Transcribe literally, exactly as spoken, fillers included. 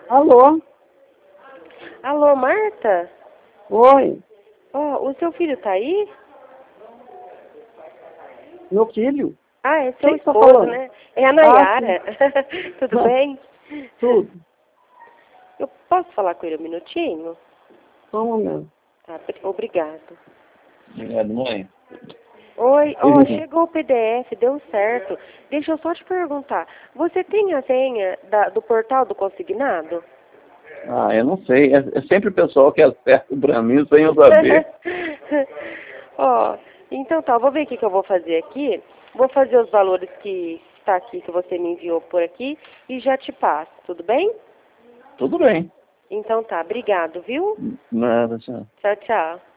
Alô? Alô, Marta? Oi, Ó, o seu filho tá aí? meu filho? Ah, é seu Quem que tá esposo, falando? né? É a Ah, Nayara. Tudo sim. bem? Tudo. Eu posso falar com ele um minutinho? Só um momento. Tá, bri- obrigado. Obrigado, mãe. Oi, ó, chegou o P D F, deu certo. Deixa eu só te perguntar. Você tem a senha da- do portal do consignado? Ah, eu não sei. É, é sempre o pessoal que acerta pra mim sem eu saber. Ó, então tá, eu vou ver o que, que eu vou fazer aqui. Vou fazer os valores que está aqui, que você me enviou por aqui, e já te passo, tudo bem? Tudo bem. Então tá, obrigado, viu? Nada, tchau. Tchau, tchau.